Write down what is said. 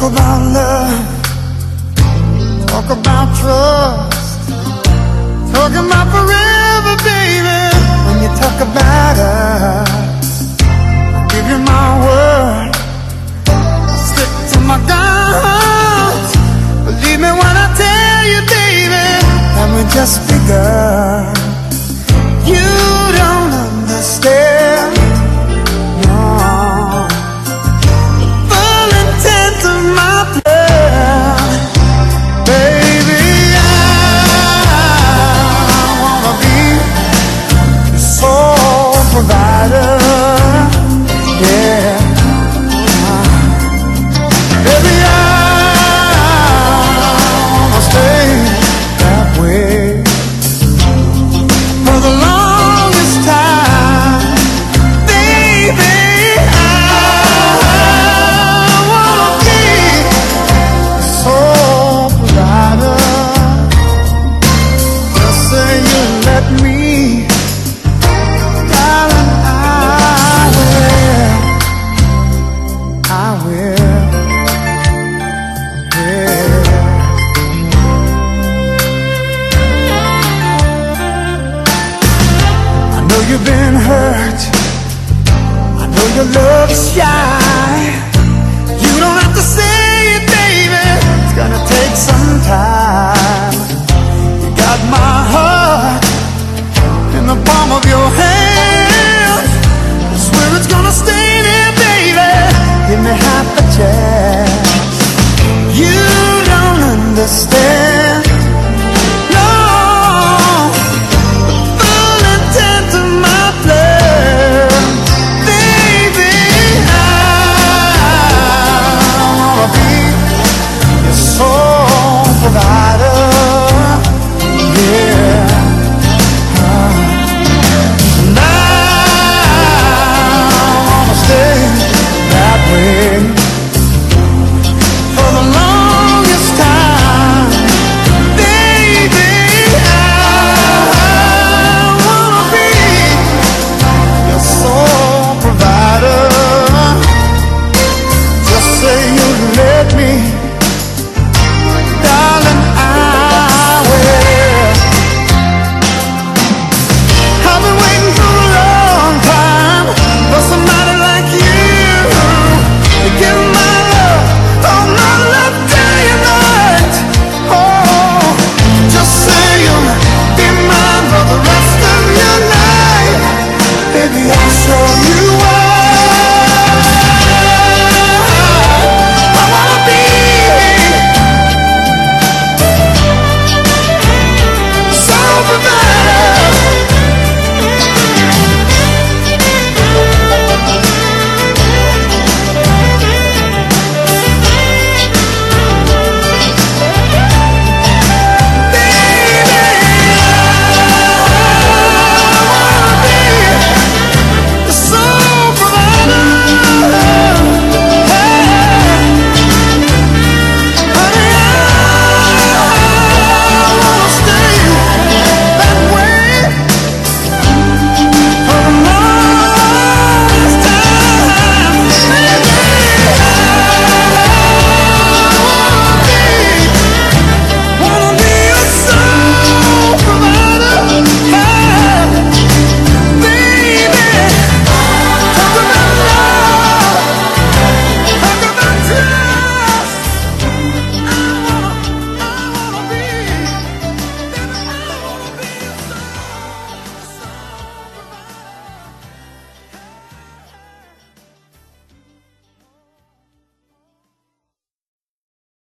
about love, talk about trust, talk about forever, baby. When you talk about us, I'll give you my word, I'll stick to my guns. Believe me when I tell you, baby, that we just begun. You don't understand, no, the full intent of my plan. Baby, I wanna be the sole provider, yeah. Baby, I wanna stay that way for the longest time. Baby, I wanna be the sole provider. Just say you let me, darling, I will, yeah. I know you've been hurt, I know your love is shy. You don't have to say it, baby, it's gonna take some time. You got my heart in the palm of your hand. I swear it's gonna stay there, baby. Give me half a chance. You don't understand, no, the full intent of my plan. Baby, I wanna be your sole provider.